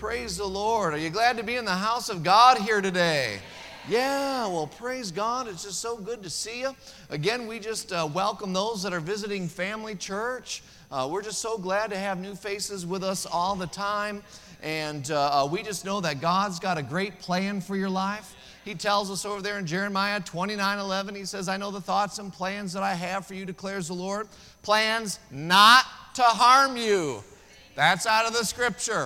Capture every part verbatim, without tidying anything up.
Praise the Lord. Are you glad to be in the house of God here today? Yeah, well, praise God. It's just so good to see you. Again, we just uh, welcome those that are visiting Family Church. Uh, we're just so glad to have new faces with us all the time. And uh, we just know that God's got a great plan for your life. He tells us over there in Jeremiah twenty-nine eleven, he says, I know the thoughts and plans that I have for you, declares the Lord. Plans not to harm you. That's out of the scripture.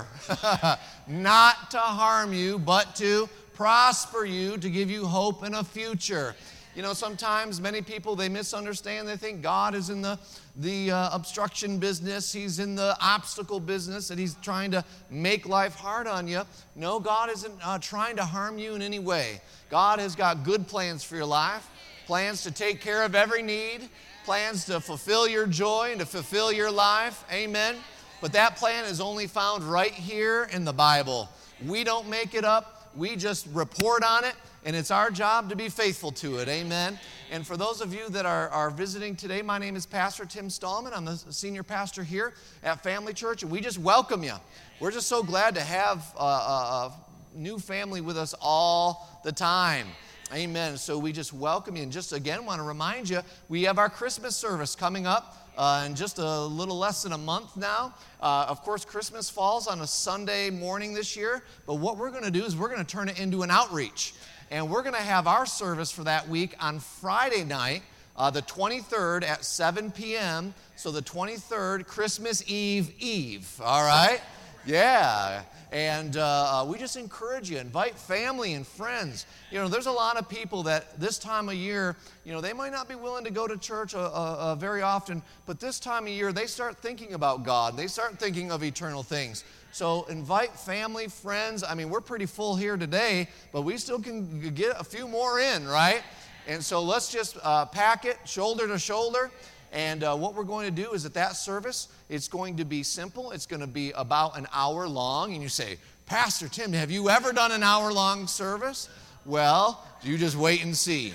Not to harm you, but to prosper you, to give you hope and a future. You know, sometimes many people, they misunderstand. They think God is in the, the uh, obstruction business. He's in the obstacle business, and he's trying to make life hard on you. No, God isn't uh, trying to harm you in any way. God has got good plans for your life, plans to take care of every need, plans to fulfill your joy and to fulfill your life. Amen. But that plan is only found right here in the Bible. We don't make it up. We just report on it, and it's our job to be faithful to it. Amen. And for those of you that are, are visiting today, my name is Pastor Tim Stallman. I'm the senior pastor here at Family Church, and we just welcome you. We're just so glad to have a, a, a new family with us all the time. Amen. So we just welcome you. And just again want to remind you, we have our Christmas service coming up uh, in just a little less than a month now. Uh, of course, Christmas falls on a Sunday morning this year. But what we're going to do is we're going to turn it into an outreach. And we're going to have our service for that week on Friday night, uh, the twenty-third at seven p.m. So the twenty-third, Christmas Eve Eve. All right? Yeah. And uh, we just encourage you, invite family and friends. You know, there's a lot of people that this time of year, you know, they might not be willing to go to church uh, uh, very often, but this time of year, they start thinking about God. They start thinking of eternal things. So invite family, friends. I mean, we're pretty full here today, but we still can get a few more in, right? And so let's just uh, pack it shoulder to shoulder. And uh, what we're going to do is at that service, it's going to be simple. It's going to be about an hour long. And you say, Pastor Tim, have you ever done an hour-long service? Well, you just wait and see.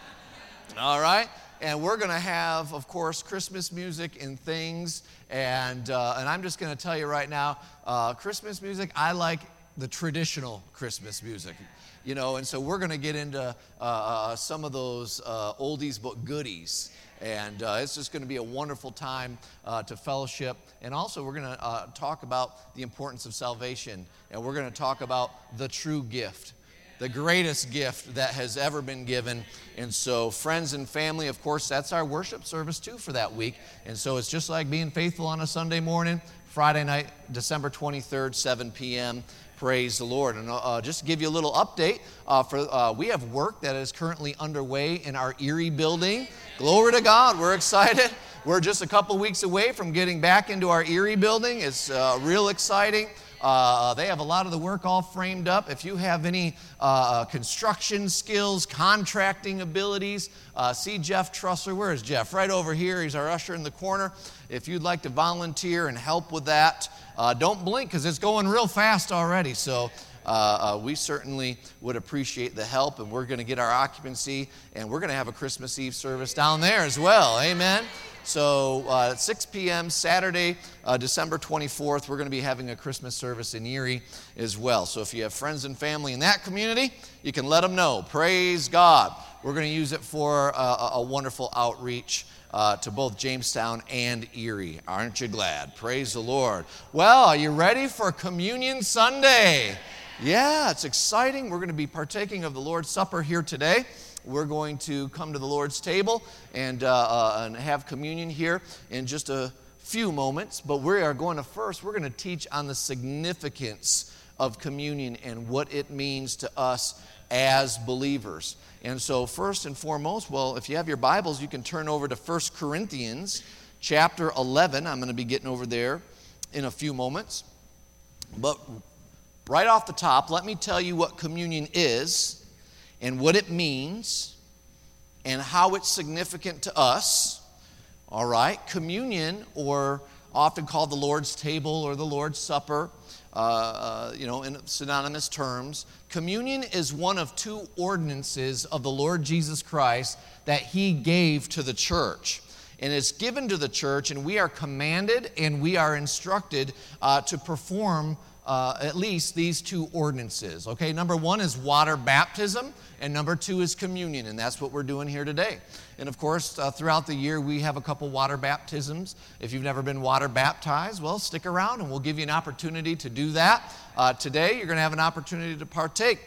All right? And we're going to have, of course, Christmas music and things. And, uh, and I'm just going to tell you right now, uh, Christmas music, I like the traditional Christmas music. You know, and so we're going to get into uh, uh, some of those uh, oldies but goodies. And uh, it's just going to be a wonderful time uh, to fellowship. And also we're going to uh, talk about the importance of salvation. And we're going to talk about the true gift, the greatest gift that has ever been given. And so friends and family, of course, that's our worship service too for that week. And so it's just like being faithful on a Sunday morning, Friday night, December twenty-third, seven p.m., Praise the Lord. And uh, just to give you a little update, uh, for uh, we have work that is currently underway in our Erie building. Glory to God. We're excited. We're just a couple weeks away from getting back into our Erie building. It's uh, real exciting. Uh, they have a lot of the work all framed up. If you have any uh, construction skills, contracting abilities, uh, see Jeff Trussler. Where is Jeff? Right over here. He's our usher in the corner. If you'd like to volunteer and help with that, uh, don't blink because it's going real fast already. So uh, uh, we certainly would appreciate the help, and we're going to get our occupancy, and we're going to have a Christmas Eve service down there as well. Amen. So uh, at six p.m. Saturday, uh, December twenty-fourth, we're going to be having a Christmas service in Erie as well. So if you have friends and family in that community, you can let them know. Praise God. We're going to use it for a, a wonderful outreach uh, to both Jamestown and Erie. Aren't you glad? Praise the Lord. Well, are you ready for Communion Sunday? Yeah, it's exciting. We're going to be partaking of the Lord's Supper here today. We're going to come to the Lord's table and, uh, uh, and have communion here in just a few moments. But we are going to first, we're going to teach on the significance of communion and what it means to us as believers. And so first and foremost, well, if you have your Bibles, you can turn over to First Corinthians chapter eleven. I'm going to be getting over there in a few moments. But right off the top, let me tell you what communion is, and what it means, and how it's significant to us. All right, communion, or often called the Lord's table or the Lord's Supper, uh, uh, you know, in synonymous terms. Communion is one of two ordinances of the Lord Jesus Christ that He gave to the church. And it's given to the church, and we are commanded and we are instructed uh, to perform uh, at least these two ordinances. Okay, number one is water baptism, and number two is communion, and that's what we're doing here today. And of course, uh, throughout the year, we have a couple water baptisms. If you've never been water baptized, well, stick around and we'll give you an opportunity to do that. Uh, today, you're going to have an opportunity to partake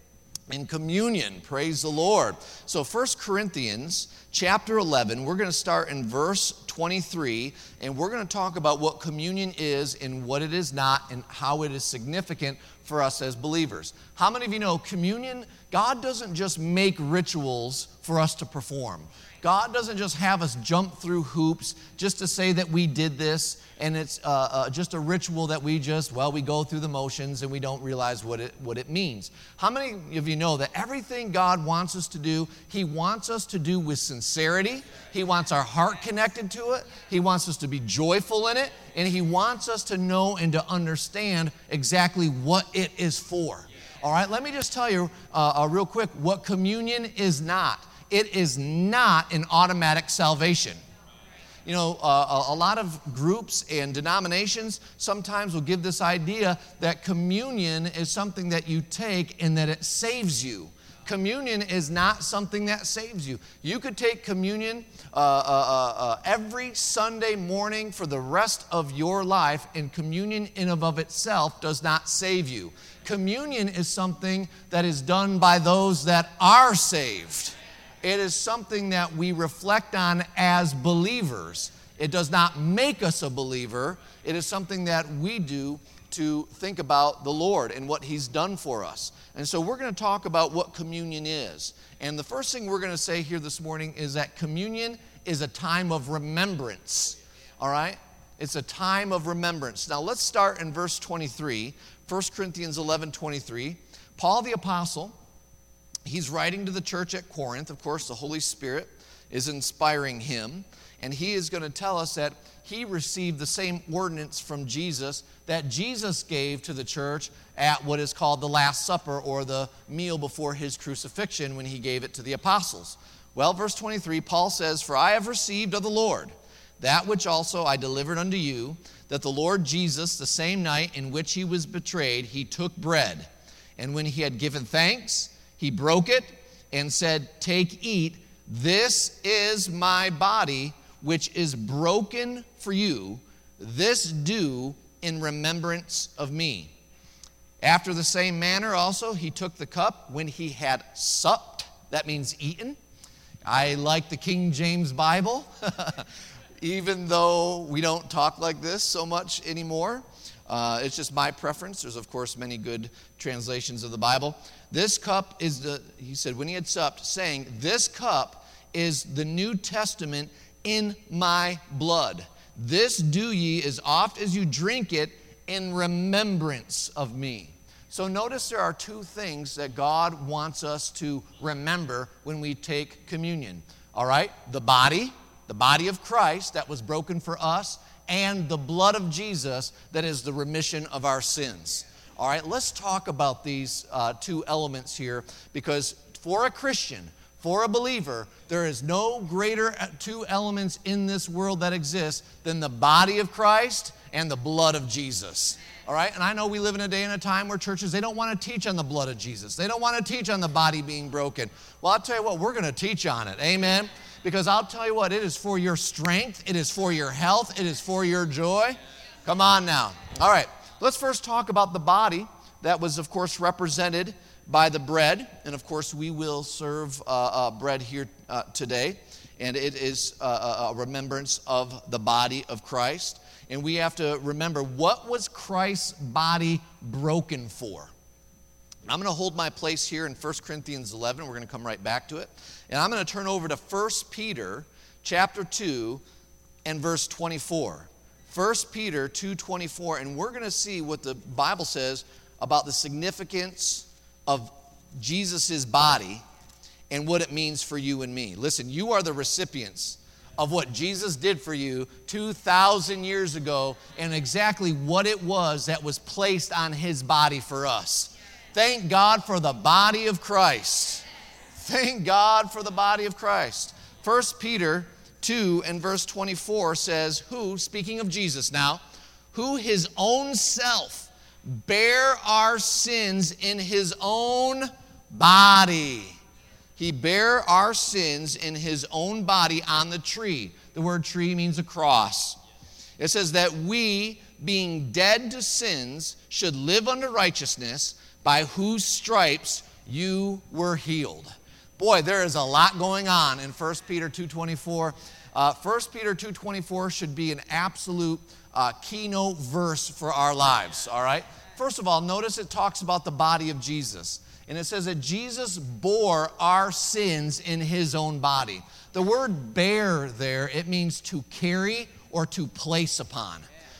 in communion. Praise the Lord. So First Corinthians chapter eleven, we're going to start in verse twenty-three, and we're going to talk about what communion is and what it is not and how it is significant for us as believers. How many of you know communion, God doesn't just make rituals for us to perform. God doesn't just have us jump through hoops just to say that we did this, and it's uh, uh, just a ritual that we just, well, we go through the motions and we don't realize what it, what it means. How many of you know that everything God wants us to do, He wants us to do with sincerity. He wants our heart connected to it. He wants us to be joyful in it, and He wants us to know and to understand exactly what it is for. All right, let me just tell you uh, uh, real quick what communion is not. It is not an automatic salvation. You know, uh, a, a lot of groups and denominations sometimes will give this idea that communion is something that you take and that it saves you. Communion is not something that saves you. You could take communion uh, uh, uh, uh, every Sunday morning for the rest of your life, and communion in and of itself does not save you. Communion is something that is done by those that are saved. It is something that we reflect on as believers. It does not make us a believer. It is something that we do to think about the Lord and what He's done for us. And so we're going to talk about what communion is. And the first thing we're going to say here this morning is that communion is a time of remembrance. All right? It's a time of remembrance. Now let's start in verse twenty-three, First Corinthians eleven twenty-three. Paul the Apostle, he's writing to the church at Corinth. Of course, the Holy Spirit is inspiring him. And he is going to tell us that he received the same ordinance from Jesus that Jesus gave to the church at what is called the Last Supper, or the meal before his crucifixion, when he gave it to the apostles. Well, verse twenty-three, Paul says, "For I have received of the Lord that which also I delivered unto you, that the Lord Jesus, the same night in which he was betrayed, he took bread. And when he had given thanks, he broke it and said, Take, eat, this is my body, which is broken for you. This do in remembrance of me. After the same manner also he took the cup when he had supped." That means eaten. I like the King James Bible, even though we don't talk like this so much anymore. Uh, it's just my preference. There's, of course, many good translations of the Bible. This cup is the, he said, when he had supped, saying, "This cup is the New Testament in my blood. This do ye as oft as you drink it in remembrance of me." So notice there are two things that God wants us to remember when we take communion. All right? The body, the body of Christ that was broken for us, and the blood of Jesus that is the remission of our sins. All right, let's talk about these uh, two elements here, because for a Christian, for a believer, there is no greater two elements in this world that exist than the body of Christ and the blood of Jesus. All right, and I know we live in a day and a time where churches, they don't want to teach on the blood of Jesus. They don't want to teach on the body being broken. Well, I'll tell you what, we're going to teach on it. Amen? Because I'll tell you what, it is for your strength, it is for your health, it is for your joy. Come on now. All right, let's first talk about the body that was, of course, represented by the bread. And, of course, we will serve uh, uh, bread here uh, today. And it is uh, a remembrance of the body of Christ. And we have to remember, what was Christ's body broken for? I'm going to hold my place here in First Corinthians eleven. We're going to come right back to it. And I'm going to turn over to First Peter chapter two and verse twenty-four. First Peter two twenty-four. And we're going to see what the Bible says about the significance of Jesus' body and what it means for you and me. Listen, you are the recipients of what Jesus did for you two thousand years ago, and exactly what it was that was placed on his body for us. Thank God for the body of Christ. Thank God for the body of Christ. First Peter two and verse twenty-four says, who, speaking of Jesus now, who his own self bear our sins in his own body. He bare our sins in his own body on the tree. The word tree means a cross. It says that we, being dead to sins, should live unto righteousness, by whose stripes you were healed. Boy, there is a lot going on in First Peter two twenty-four. Uh, First Peter two twenty-four should be an absolute uh, keynote verse for our lives, all right? First of all, notice it talks about the body of Jesus. And it says that Jesus bore our sins in his own body. The word bear there, it means to carry or to place upon.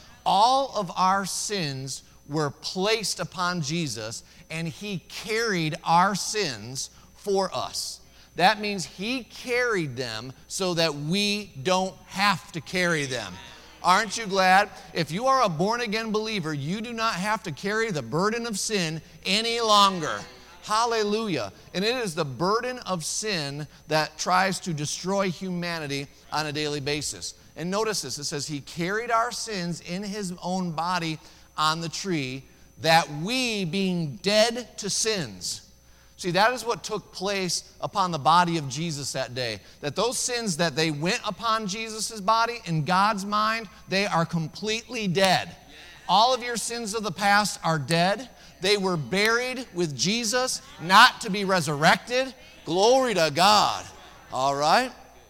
All of our sins were placed upon Jesus, and he carried our sins for us. That means he carried them so that we don't have to carry them. Aren't you glad? If you are a born-again believer, you do not have to carry the burden of sin any longer. Hallelujah. And it is the burden of sin that tries to destroy humanity on a daily basis. And notice this, it says he carried our sins in his own body on the tree, that we, being dead to sins. See, that is what took place upon the body of Jesus that day. That those sins that they went upon Jesus' body, in God's mind, they are completely dead. All of your sins of the past are dead. They were buried with Jesus, not to be resurrected. Glory to God. All right?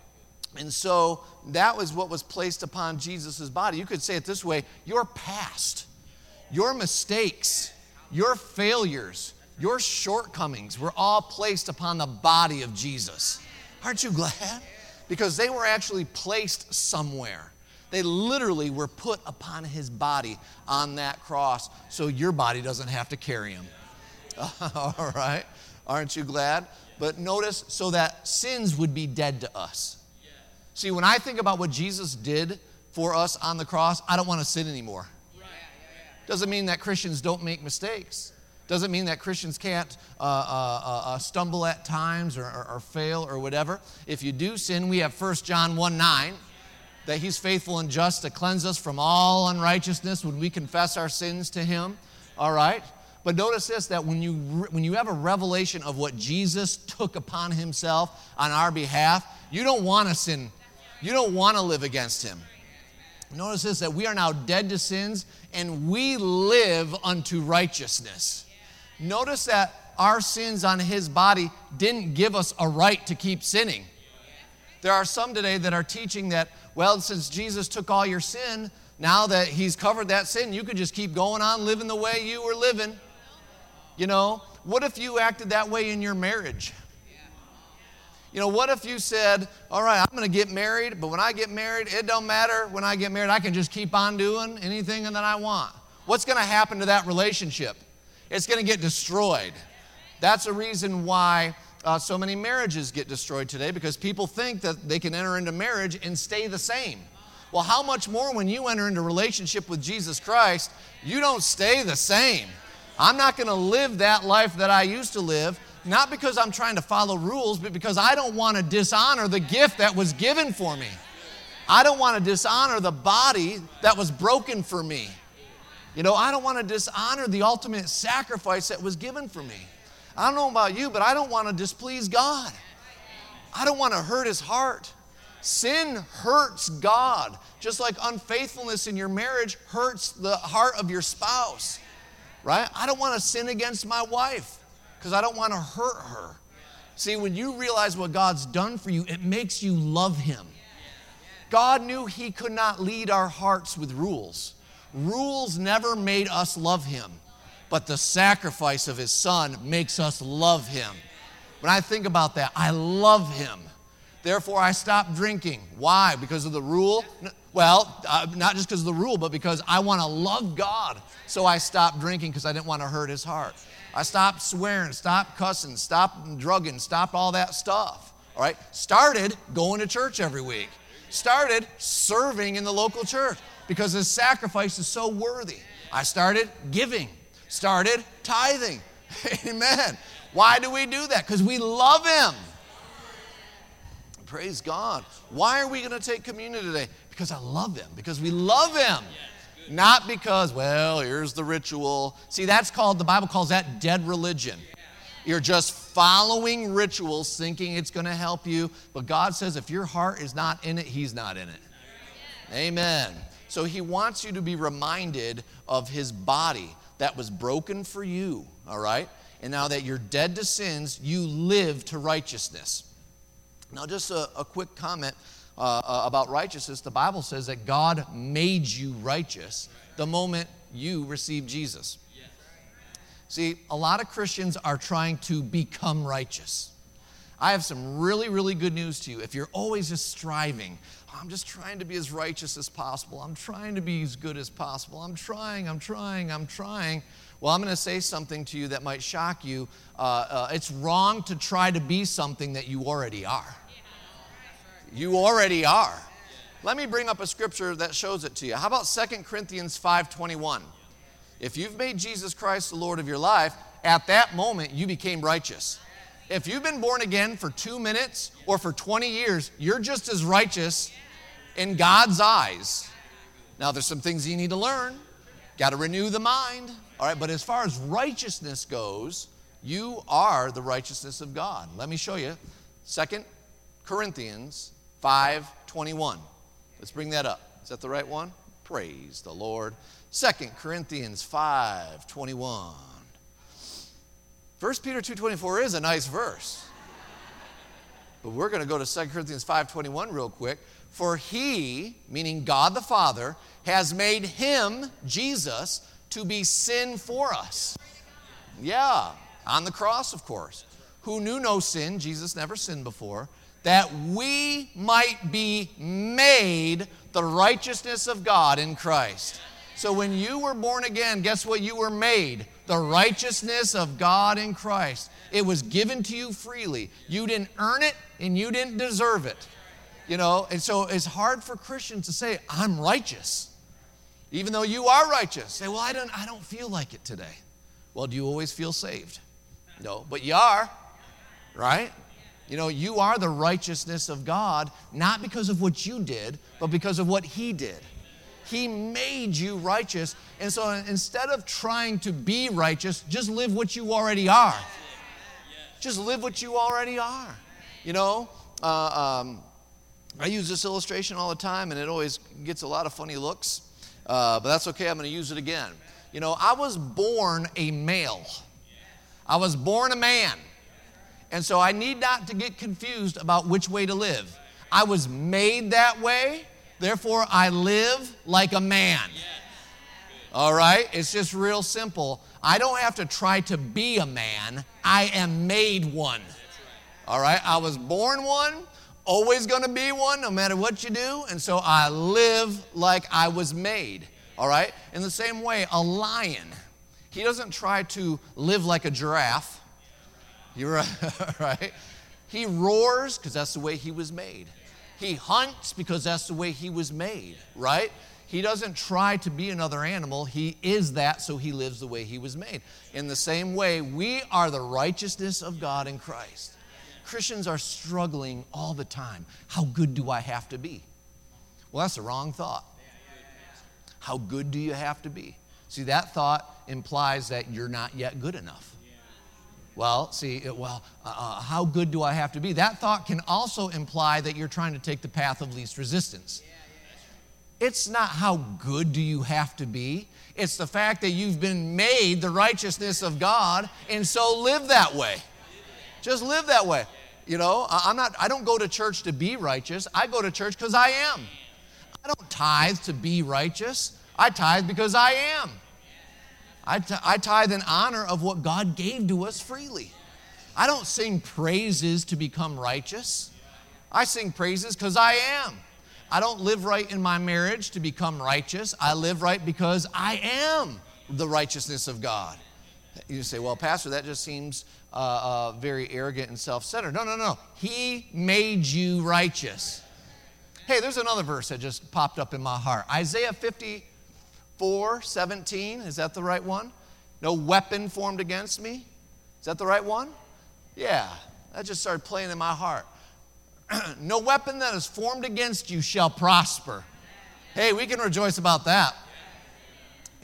And so that was what was placed upon Jesus' body. You could say it this way: your past, your mistakes, your failures, your shortcomings were all placed upon the body of Jesus. Aren't you glad? Because they were actually placed somewhere. They literally were put upon his body on that cross, so your body doesn't have to carry him. All right? Aren't you glad? But notice, so that sins would be dead to us. See, when I think about what Jesus did for us on the cross, I don't want to sin anymore. Doesn't mean that Christians don't make mistakes. Doesn't mean that Christians can't uh, uh, uh, stumble at times or, or, or fail or whatever. If you do sin, we have First John one nine, that he's faithful and just to cleanse us from all unrighteousness when we confess our sins to him. All right? But notice this, that when you, when you have a revelation of what Jesus took upon himself on our behalf, you don't want to sin. You don't want to live against him. Notice this, that we are now dead to sins and we live unto righteousness. Notice that our sins on his body didn't give us a right to keep sinning. There are some today that are teaching that, well, since Jesus took all your sin, now that he's covered that sin, you could just keep going on living the way you were living. You know, what if you acted that way in your marriage? You know, what if you said, all right, I'm going to get married, but when I get married, it don't matter. When I get married, I can just keep on doing anything that I want. What's going to happen to that relationship? It's going to get destroyed. That's a reason why uh, so many marriages get destroyed today, because people think that they can enter into marriage and stay the same. Well, how much more when you enter into a relationship with Jesus Christ, you don't stay the same. I'm not going to live that life that I used to live, not because I'm trying to follow rules, but because I don't want to dishonor the gift that was given for me. I don't want to dishonor the body that was broken for me. You know, I don't want to dishonor the ultimate sacrifice that was given for me. I don't know about you, but I don't want to displease God. I don't want to hurt his heart. Sin hurts God, just like unfaithfulness in your marriage hurts the heart of your spouse, right? I don't want to sin against my wife because I don't want to hurt her. See, when you realize what God's done for you, it makes you love him. God knew he could not lead our hearts with rules. Rules never made us love him, but the sacrifice of his son makes us love him. When I think about that, I love him. Therefore, I stopped drinking. Why? Because of the rule? Well, uh, not just because of the rule, but because I want to love God. So I stopped drinking because I didn't want to hurt his heart. I stopped swearing, stopped cussing, stopped drugging, stopped all that stuff. All right? Started going to church every week. Started serving in the local church because his sacrifice is so worthy. I started giving. Started tithing. Amen. Why do we do that? Because we love him. Praise God. Why are we going to take communion today? Because I love him. Because we love him. Not because, well, here's the ritual. See, that's called, the Bible calls that dead religion. You're just following rituals thinking it's going to help you. But God says if your heart is not in it, He's not in it. Amen. So He wants you to be reminded of His body that was broken for you, all right? And now that you're dead to sins, you live to righteousness. Now, just a, a quick comment uh, uh, about righteousness. The Bible says that God made you righteous the moment you received Jesus. See, a lot of Christians are trying to become righteous. I have some really, really good news to you. If you're always just striving, oh, I'm just trying to be as righteous as possible. I'm trying to be as good as possible. I'm trying, I'm trying, I'm trying. Well, I'm going to say something to you that might shock you. Uh, uh, it's wrong to try to be something that you already are. You already are. Let me bring up a scripture that shows it to you. How about Second Corinthians five twenty-one? If you've made Jesus Christ the Lord of your life, at that moment you became righteous. If you've been born again for two minutes or for twenty years, you're just as righteous in God's eyes. Now, there's some things you need to learn. Got to renew the mind. All right, but as far as righteousness goes, you are the righteousness of God. Let me show you. Second Corinthians five twenty-one. Let's bring that up. Is that the right one? Praise the Lord. Second Corinthians five twenty-one. First Peter two twenty-four is a nice verse. But we're going to go to Second Corinthians five twenty-one real quick. For He, meaning God the Father, has made Him, Jesus, to be sin for us. Yeah, on the cross, of course. Who knew no sin, Jesus never sinned before, that we might be made the righteousness of God in Christ. So when you were born again, guess what you were made? The righteousness of God in Christ. It was given to you freely. You didn't earn it and you didn't deserve it. You know, and so it's hard for Christians to say, I'm righteous. Even though you are righteous. Say, well, I don't, I don't feel like it today. Well, do you always feel saved? No, but you are, right? You know, you are the righteousness of God, not because of what you did, but because of what He did. He made you righteous. And so instead of trying to be righteous, just live what you already are. Just live what you already are. You know, uh, um, I use this illustration all the time, and it always gets a lot of funny looks. Uh, but that's okay, I'm going to use it again. You know, I was born a male. I was born a man. And so I need not to get confused about which way to live. I was made that way, therefore I live like a man. All right? It's just real simple. I don't have to try to be a man. I am made one. All right? I was born one, always going to be one no matter what you do, and so I live like I was made. All right? In the same way, a lion, he doesn't try to live like a giraffe. You're right, right? He roars because that's the way he was made. He hunts because that's the way he was made, right? He doesn't try to be another animal. He is that, so he lives the way he was made. In the same way, we are the righteousness of God in Christ. Christians are struggling all the time. How good do I have to be? Well, that's the wrong thought. How good do you have to be? See, that thought implies that you're not yet good enough. Well, see, well, uh, how good do I have to be? That thought can also imply that you're trying to take the path of least resistance. It's not how good do you have to be. It's the fact that you've been made the righteousness of God, and so live that way. Just live that way. You know, I'm not, I don't go to church to be righteous. I go to church because I am. I don't tithe to be righteous. I tithe because I am. I, t- I tithe in honor of what God gave to us freely. I don't sing praises to become righteous. I sing praises because I am. I don't live right in my marriage to become righteous. I live right because I am the righteousness of God. You say, well, Pastor, that just seems uh, uh, very arrogant and self-centered. No, no, no. He made you righteous. Hey, there's another verse that just popped up in my heart. Isaiah fifty-four seventeen. Is that the right one? No weapon formed against me. Is that the right one? Yeah, that just started playing in my heart. No weapon that is formed against you shall prosper. Hey, we can rejoice about that.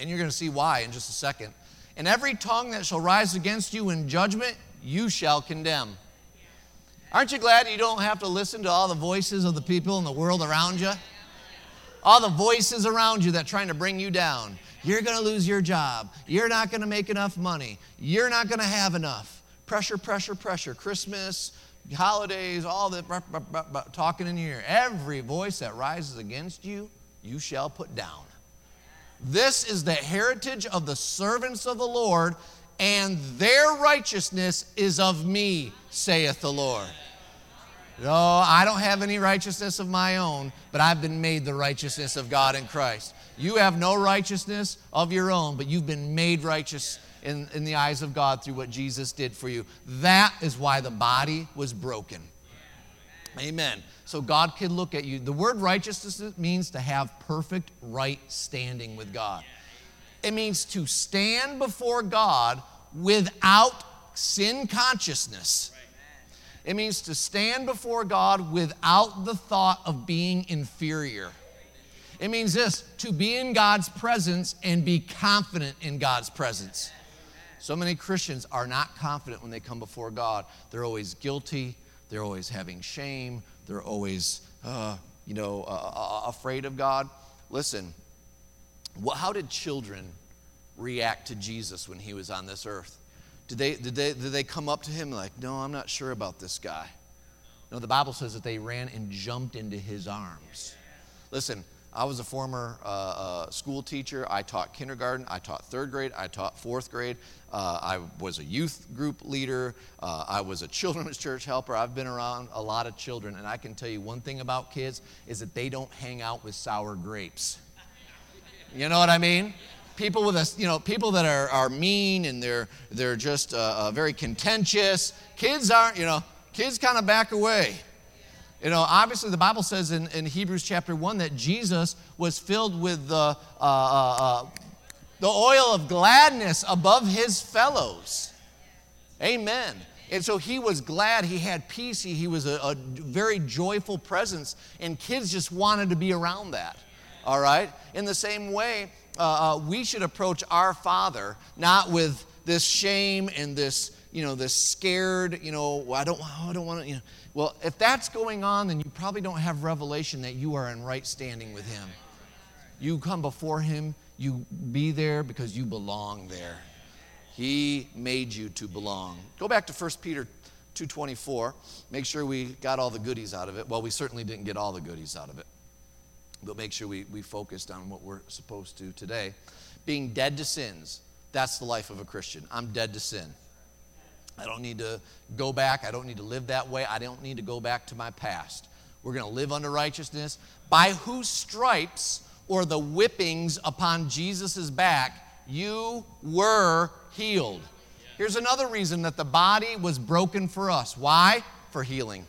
And you're going to see why in just a second. And every tongue that shall rise against you in judgment, you shall condemn. Aren't you glad you don't have to listen to all the voices of the people in the world around you? All the voices around you that are trying to bring you down. You're going to lose your job. You're not going to make enough money. You're not going to have enough. Pressure, pressure, pressure. Christmas, holidays, all the talking in your ear. Every voice that rises against you, you shall put down. This is the heritage of the servants of the Lord, and their righteousness is of me, saith the Lord. No, I don't have any righteousness of my own, but I've been made the righteousness of God in Christ. You have no righteousness of your own, but you've been made righteous in, in the eyes of God through what Jesus did for you. That is why the body was broken. Amen. So God can look at you. The word righteousness means to have perfect right standing with God. It means to stand before God without sin consciousness. It means to stand before God without the thought of being inferior. It means this, to be in God's presence and be confident in God's presence. So many Christians are not confident when they come before God. They're always guilty. They're always having shame. They're always, uh, you know, uh, afraid of God. Listen, what, how did children react to Jesus when he was on this earth? Did they, did they, did they come up to him like, no, I'm not sure about this guy? No, the Bible says that they ran and jumped into his arms. Listen, I was a former uh, uh, school teacher. I taught kindergarten. I taught third grade. I taught fourth grade. Uh, I was a youth group leader. Uh, I was a children's church helper. I've been around a lot of children, and I can tell you one thing about kids is that they don't hang out with sour grapes. You know what I mean? People with us, you know, people that are, are mean and they're they're just uh, uh, very contentious. Kids aren't, you know, kids kind of back away. You know, obviously the Bible says in, in Hebrews chapter one that Jesus was filled with the, uh, uh, uh, the oil of gladness above his fellows. Amen. And so he was glad, he had peace, he, he was a, a very joyful presence, and kids just wanted to be around that. All right? In the same way, uh, uh, we should approach our Father not with this shame and this, you know, this scared, you know, I don't, I don't want to, you know. Well, if that's going on, then you probably don't have revelation that you are in right standing with him. You come before him, you be there because you belong there. He made you to belong. Go back to First Peter two twenty-four. Make sure we got all the goodies out of it. Well, we certainly didn't get all the goodies out of it. But make sure we, we focused on what we're supposed to today. Being dead to sins, that's the life of a Christian. I'm dead to sin. I don't need to go back. I don't need to live that way. I don't need to go back to my past. We're going to live under righteousness. By whose stripes or the whippings upon Jesus' back, you were healed. Here's another reason that the body was broken for us. Why? For healing.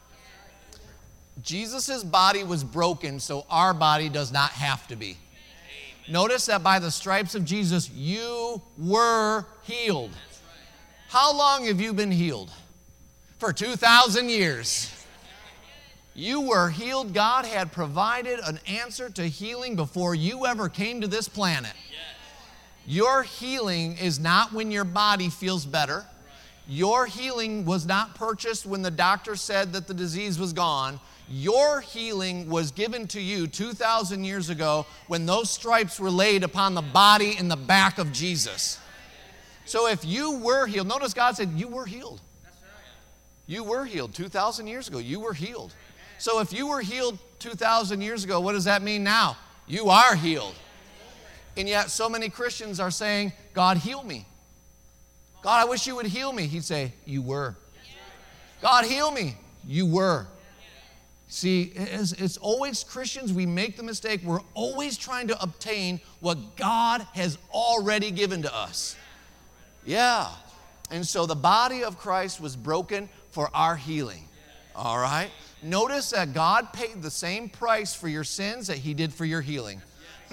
Jesus' body was broken so our body does not have to be. Notice that by the stripes of Jesus, you were healed. How long have you been healed? For two thousand years. You were healed. God had provided an answer to healing before you ever came to this planet. Your healing is not when your body feels better. Your healing was not purchased when the doctor said that the disease was gone. Your healing was given to you two thousand years ago when those stripes were laid upon the body and the back of Jesus. So if you were healed, notice God said you were healed. You were healed two thousand years ago. You were healed. So if you were healed two thousand years ago, what does that mean now? You are healed. And yet so many Christians are saying, God, heal me. God, I wish you would heal me. He'd say, you were. God, heal me. You were. See, it's, it's always Christians, we make the mistake. We're always trying to obtain what God has already given to us. Yeah. And so the body of Christ was broken for our healing. All right? Notice that God paid the same price for your sins that he did for your healing.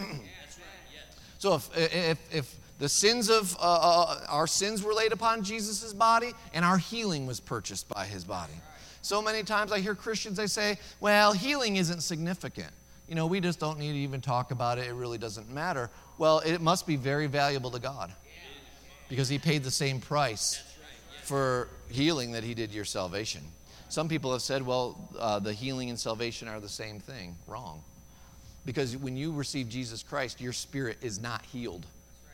So if, if, if the sins of, uh, uh, our sins were laid upon Jesus' body, and our healing was purchased by his body. So many times I hear Christians, they say, well, healing isn't significant. You know, we just don't need to even talk about it. It really doesn't matter. Well, it must be very valuable to God because he paid the same price for healing that he did your salvation. Some people have said, well, uh, the healing and salvation are the same thing. Wrong. Because when you receive Jesus Christ, your spirit is not healed.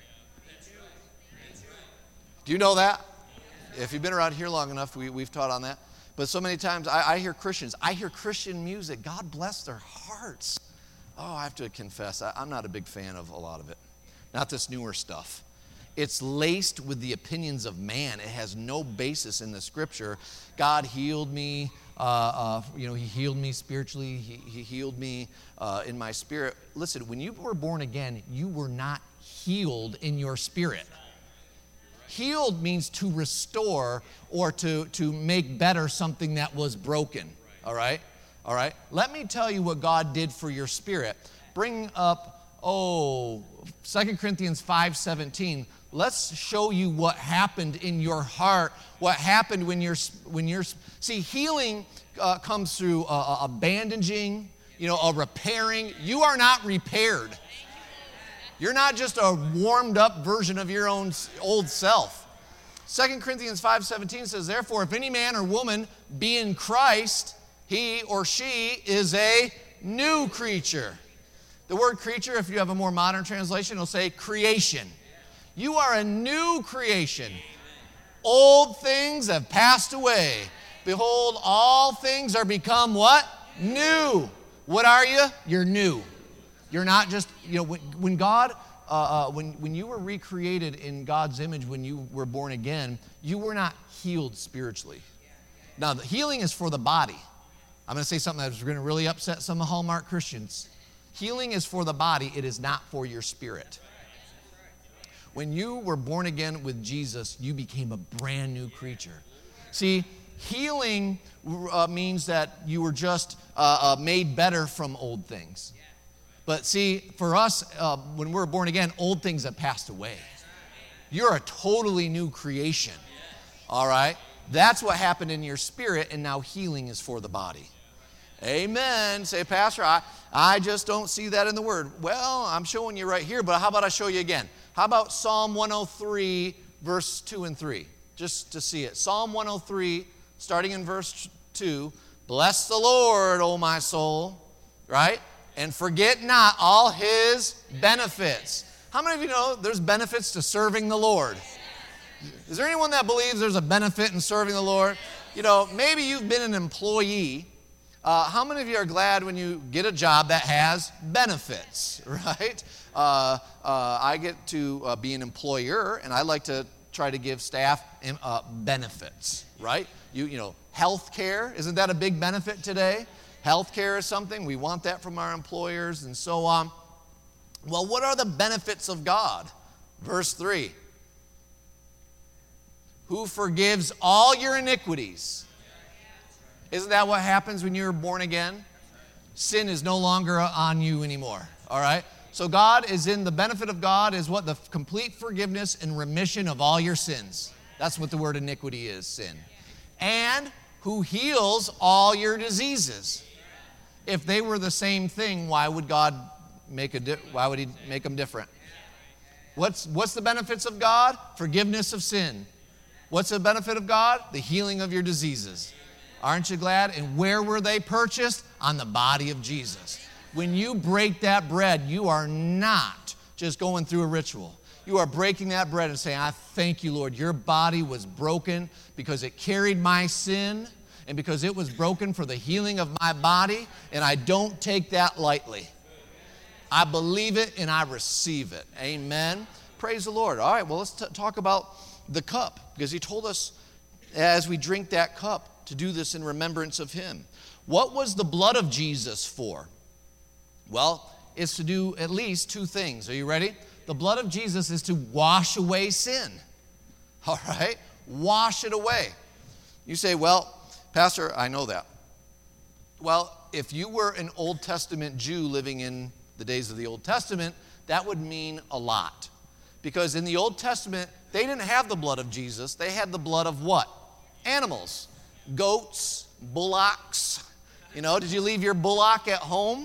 Do you know that? If you've been around here long enough, we, we've taught on that. But so many times I, I hear Christians, I hear Christian music. God bless their hearts. Oh, I have to confess, I, I'm not a big fan of a lot of it. Not this newer stuff. It's laced with the opinions of man. It has no basis in the scripture. God healed me. Uh, uh, you know, he healed me spiritually. He, he healed me uh, in my spirit. Listen, when you were born again, you were not healed in your spirit. Healed means to restore or to, to make better something that was broken, all right? All right? Let me tell you what God did for your spirit. Bring up, oh, Second Corinthians five seventeen. Let's show you what happened in your heart, what happened when you're, when you're see, healing uh, comes through a, a bandaging, you know, a repairing. You are not repaired. You're not just a warmed up version of your own old self. Second Corinthians five seventeen says, therefore, if any man or woman be in Christ, he or she is a new creature. The word creature, if you have a more modern translation, it'll say creation. You are a new creation. Old things have passed away. Behold, all things are become what? New. What are you? You're new. You're not just, you know, when, when God, uh, uh, when, when you were recreated in God's image, when you were born again, you were not healed spiritually. Now, the healing is for the body. I'm going to say something that's going to really upset some Hallmark Christians. Healing is for the body. It is not for your spirit. When you were born again with Jesus, you became a brand new creature. See, healing uh, means that you were just uh, uh, made better from old things. But see, for us, uh, when we're born again, old things have passed away. You're a totally new creation, all right? That's what happened in your spirit, and now healing is for the body. Amen. Say, Pastor, I, I just don't see that in the Word. Well, I'm showing you right here, but how about I show you again? How about Psalm one oh three, verse two and three, just to see it. Psalm one oh three, starting in verse two, bless the Lord, O my soul, right? And forget not all his benefits. How many of you know there's benefits to serving the Lord? Is there anyone that believes there's a benefit in serving the Lord? You know, maybe you've been an employee. Uh, how many of you are glad when you get a job that has benefits, right? Uh, uh, I get to uh, be an employer, and I like to try to give staff uh, benefits, right? You, you know, health care, isn't that a big benefit today? Health care is something, we want that from our employers and so on. Well, what are the benefits of God? Verse three. Who forgives all your iniquities. Isn't that what happens when you're born again? Sin is no longer on you anymore, all right? So God is in, the benefit of God is what? The complete forgiveness and remission of all your sins. That's what the word iniquity is, sin. And who heals all your diseases. If they were the same thing, why would God make a di- why would he make them different? What's what's the benefits of God? Forgiveness of sin. What's the benefit of God? The healing of your diseases. Aren't you glad? And where were they purchased? On the body of Jesus. When you break that bread, you are not just going through a ritual. You are breaking that bread and saying, I thank you, Lord. Your body was broken because it carried my sin and because it was broken for the healing of my body, and I don't take that lightly. I believe it and I receive it. Amen. Praise the Lord. All right, well, let's t- talk about the cup, because he told us as we drink that cup to do this in remembrance of him. What was the blood of Jesus for? Well, it's to do at least two things. Are you ready? The blood of Jesus is to wash away sin. All right? Wash it away. You say, well, Pastor, I know that. Well, if you were an Old Testament Jew living in the days of the Old Testament, that would mean a lot. Because in the Old Testament, they didn't have the blood of Jesus. They had the blood of what? Animals. Goats, bullocks. You know, did you leave your bullock at home?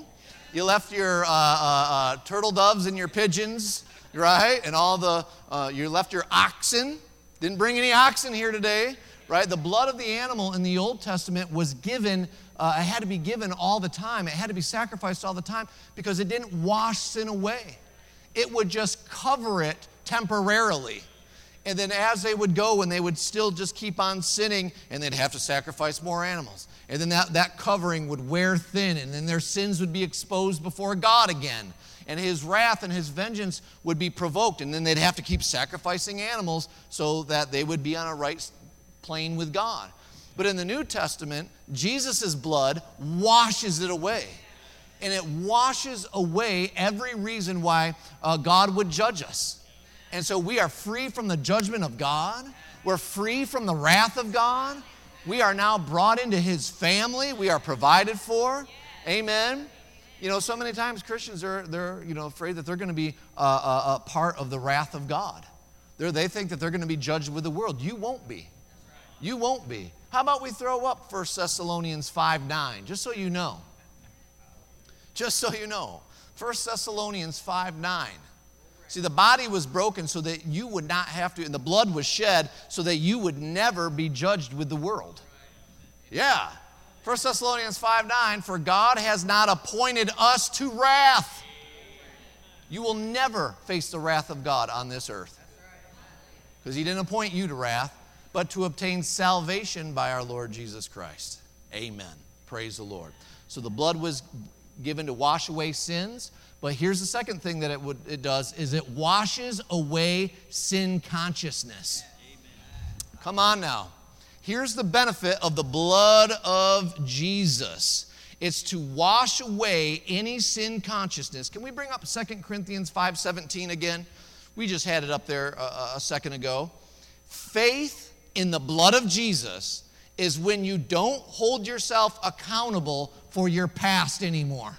You left your uh, uh, uh, turtle doves and your pigeons, right? And all the, uh, you left your oxen. Didn't bring any oxen here today, right? The blood of the animal in the Old Testament was given, uh, it had to be given all the time. It had to be sacrificed all the time because it didn't wash sin away. It would just cover it temporarily. And then as they would go and they would still just keep on sinning, and they'd have to sacrifice more animals. And then that, that covering would wear thin, and then their sins would be exposed before God again. And his wrath and his vengeance would be provoked, and then they'd have to keep sacrificing animals so that they would be on a right plane with God. But in the New Testament, Jesus' blood washes it away. And it washes away every reason why uh, God would judge us. And so we are free from the judgment of God. We're free from the wrath of God. We are now brought into his family. We are provided for. Amen. You know, so many times Christians are they're you know afraid that they're going to be a, a, a part of the wrath of God. They're, they think that they're going to be judged with the world. You won't be. You won't be. How about we throw up First Thessalonians five nine, just so you know. Just so you know. First Thessalonians five nine. See, the body was broken so that you would not have to, and the blood was shed so that you would never be judged with the world. Yeah. First Thessalonians five nine, for God has not appointed us to wrath. You will never face the wrath of God on this earth. Because he didn't appoint you to wrath, but to obtain salvation by our Lord Jesus Christ. Amen. Praise the Lord. So the blood was given to wash away sins. But here's the second thing that it would it does is it washes away sin consciousness. Amen. Come on now. Here's the benefit of the blood of Jesus. It's to wash away any sin consciousness. Can we bring up Second Corinthians five seventeen again? We just had it up there a, a second ago. Faith in the blood of Jesus is when you don't hold yourself accountable for your past anymore.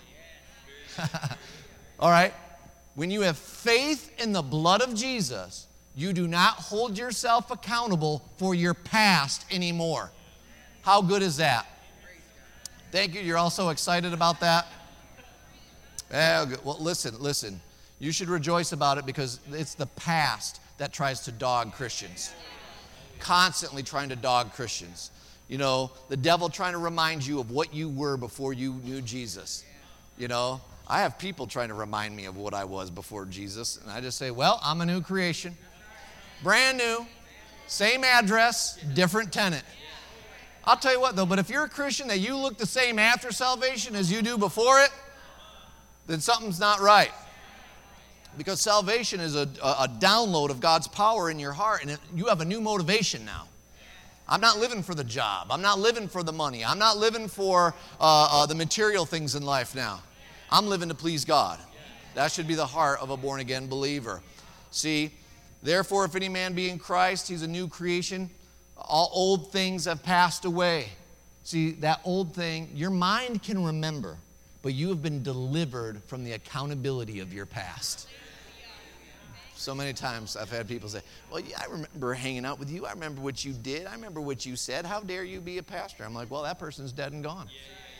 All right? When you have faith in the blood of Jesus, you do not hold yourself accountable for your past anymore. How good is that? Thank you. You're all so excited about that? Well, listen, listen. You should rejoice about it because it's the past that tries to dog Christians. Constantly trying to dog Christians. You know, the devil trying to remind you of what you were before you knew Jesus. You know, I have people trying to remind me of what I was before Jesus, and I just say, well, I'm a new creation. Brand new, same address, different tenant. I'll tell you what, though, but if you're a Christian that you look the same after salvation as you do before it, then something's not right. Because salvation is a, a download of God's power in your heart, and it, you have a new motivation now. I'm not living for the job. I'm not living for the money. I'm not living for uh, uh, the material things in life now. I'm living to please God. That should be the heart of a born-again believer. See, therefore, if any man be in Christ, he's a new creation. All old things have passed away. See, that old thing, your mind can remember, but you have been delivered from the accountability of your past. So many times I've had people say, well, yeah, I remember hanging out with you. I remember what you did. I remember what you said. How dare you be a pastor? I'm like, well, that person's dead and gone.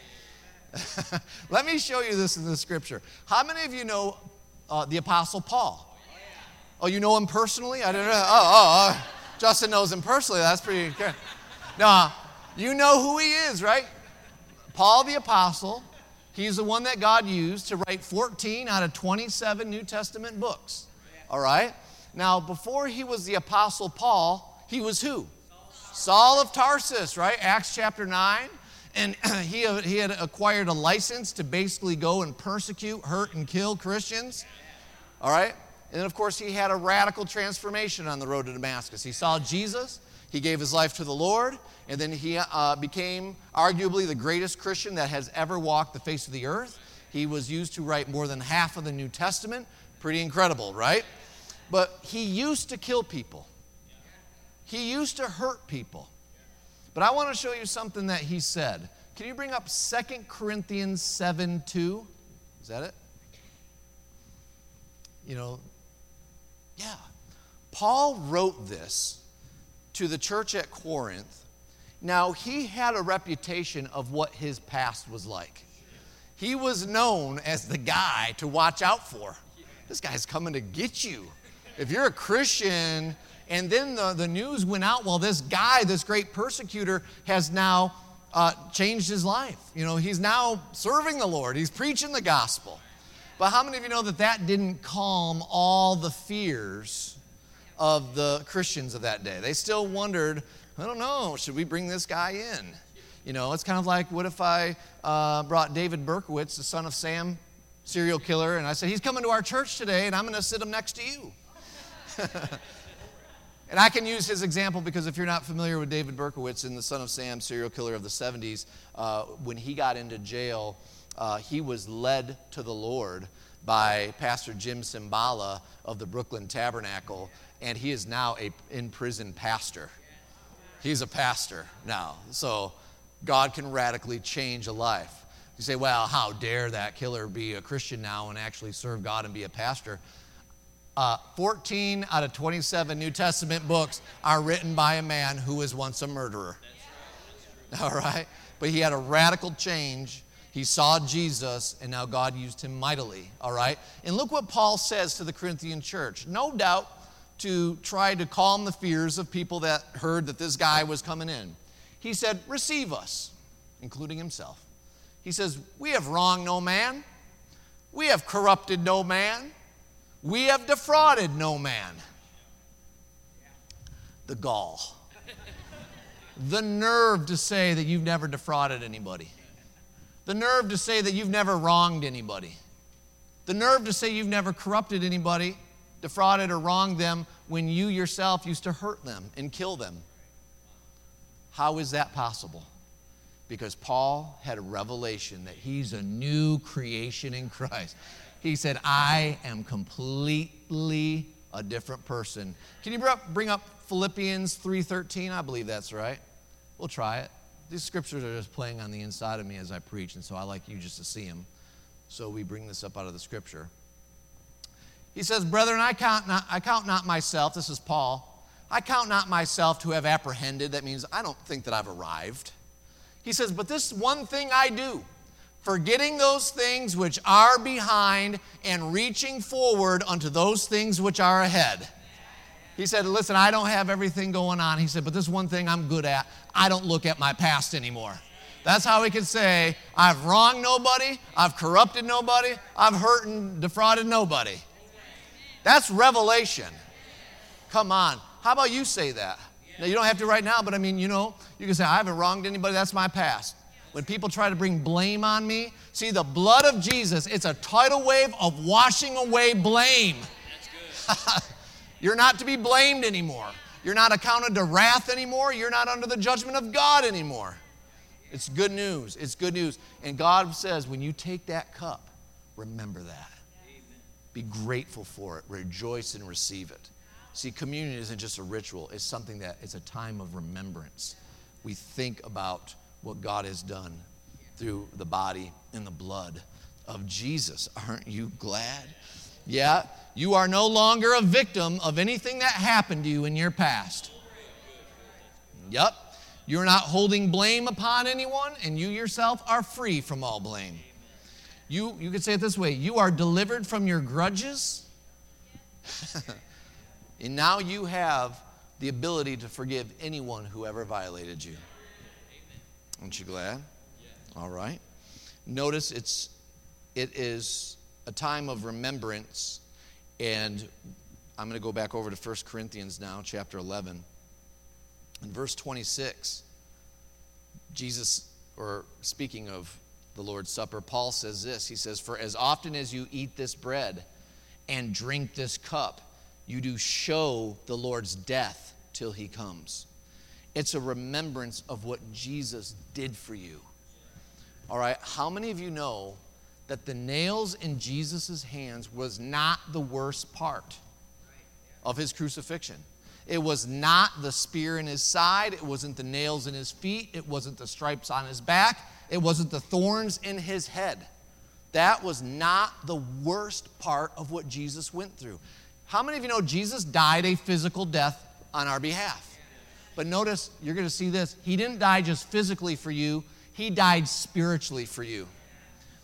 Let me show you this in the scripture. How many of you know uh, the Apostle Paul? Oh, you know him personally? I don't know. Oh, oh, oh. Justin knows him personally. That's pretty good. No, you know who he is, right? Paul the Apostle. He's the one that God used to write fourteen out of twenty-seven New Testament books. All right? Now, before he was the Apostle Paul, he was who? Saul of Tarsus, right? Acts chapter nine. And he, he had acquired a license to basically go and persecute, hurt, and kill Christians. All right? And then, of course, he had a radical transformation on the road to Damascus. He saw Jesus. He gave his life to the Lord. And then he uh, became arguably the greatest Christian that has ever walked the face of the earth. He was used to write more than half of the New Testament. Pretty incredible, right? But he used to kill people. He used to hurt people. But I want to show you something that he said. Can you bring up Second Corinthians seven two? Is that it? You know, yeah. Paul wrote this to the church at Corinth. Now, he had a reputation of what his past was like. He was known as the guy to watch out for. This guy's coming to get you. If you're a Christian, and then the, the news went out, well, this guy, this great persecutor, has now uh, changed his life. You know, he's now serving the Lord. He's preaching the gospel. But how many of you know that that didn't calm all the fears of the Christians of that day? They still wondered, I don't know, should we bring this guy in? You know, it's kind of like, what if I uh, brought David Berkowitz, the son of Sam, serial killer, and I said, he's coming to our church today, and I'm going to sit him next to you. And I can use his example because if you're not familiar with David Berkowitz and the son of Sam, serial killer of the seventies, uh, when he got into jail, uh, he was led to the Lord by Pastor Jim Cymbala of the Brooklyn Tabernacle, and he is now a in-prison pastor. He's a pastor now. So God can radically change a life. You say, well, how dare that killer be a Christian now and actually serve God and be a pastor? Uh, fourteen out of twenty-seven New Testament books are written by a man who was once a murderer. All right? But he had a radical change. He saw Jesus, and now God used him mightily. All right? And look what Paul says to the Corinthian church. No doubt to try to calm the fears of people that heard that this guy was coming in. He said, receive us, including himself. He says, we have wronged no man. We have corrupted no man. We have defrauded no man. The gall. The nerve to say that you've never defrauded anybody. The nerve to say that you've never wronged anybody. The nerve to say you've never corrupted anybody, defrauded or wronged them when you yourself used to hurt them and kill them. How is that possible? Because Paul had a revelation that he's a new creation in Christ. He said, I am completely a different person. Can you bring up Philippians three thirteen? I believe that's right. We'll try it. These scriptures are just playing on the inside of me as I preach, and so I like you just to see them. So we bring this up out of the scripture. He says, brethren, I count not, I count not myself, this is Paul, I count not myself to have apprehended. That means I don't think that I've arrived. He says, but this one thing I do, forgetting those things which are behind and reaching forward unto those things which are ahead. He said, listen, I don't have everything going on. He said, but this one thing I'm good at, I don't look at my past anymore. That's how he could say, I've wronged nobody, I've corrupted nobody, I've hurt and defrauded nobody. That's revelation. Come on. How about you say that? Now, you don't have to right now, but I mean, you know, you can say, I haven't wronged anybody, that's my past. When people try to bring blame on me, see, the blood of Jesus, it's a tidal wave of washing away blame. That's good. You're not to be blamed anymore. You're not accounted to wrath anymore. You're not under the judgment of God anymore. It's good news. It's good news. And God says, when you take that cup, remember that. Be grateful for it. Rejoice and receive it. See, communion isn't just a ritual. It's something that it's a time of remembrance. We think about what God has done through the body and the blood of Jesus. Aren't you glad? Yeah, you are no longer a victim of anything that happened to you in your past. Yep, you're not holding blame upon anyone, and you yourself are free from all blame. You, you could say it this way, you are delivered from your grudges, and now you have the ability to forgive anyone who ever violated you. Aren't you glad? All right. Notice it's it is a time of remembrance, and I'm going to go back over to First Corinthians now, chapter eleven. In verse twenty-six, Jesus, or speaking of the Lord's Supper, Paul says this. He says, for as often as you eat this bread and drink this cup, you do show the Lord's death till he comes. It's a remembrance of what Jesus did for you. All right, how many of you know that the nails in Jesus' hands was not the worst part of his crucifixion? It was not the spear in his side. It wasn't the nails in his feet. It wasn't the stripes on his back. It wasn't the thorns in his head. That was not the worst part of what Jesus went through. How many of you know Jesus died a physical death on our behalf? But notice, you're going to see this. He didn't die just physically for you. He died spiritually for you.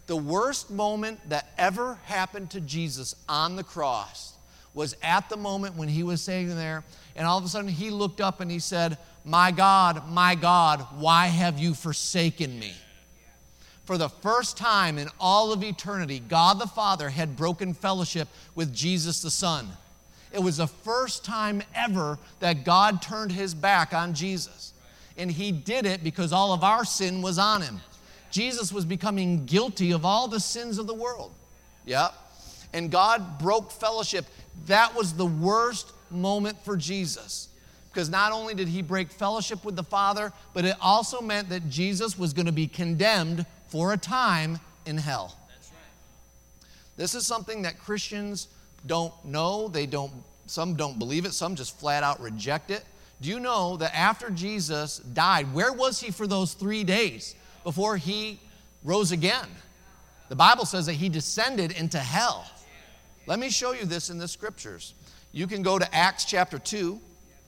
The worst moment that ever happened to Jesus on the cross was at the moment when he was sitting there, and all of a sudden he looked up and he said, "My God, my God, why have you forsaken me?" For the first time in all of eternity, God the Father had broken fellowship with Jesus the Son. It was the first time ever that God turned his back on Jesus. And he did it because all of our sin was on him. Jesus was becoming guilty of all the sins of the world. Yep. And God broke fellowship. That was the worst moment for Jesus. Because not only did he break fellowship with the Father, but it also meant that Jesus was going to be condemned for a time in hell. That's right. This is something that Christians don't know. They don't, some don't believe it. Some just flat out reject it. Do you know that after Jesus died, where was he for those three days before he rose again? The Bible says that he descended into hell. Let me show you this in the scriptures. You can go to Acts chapter two.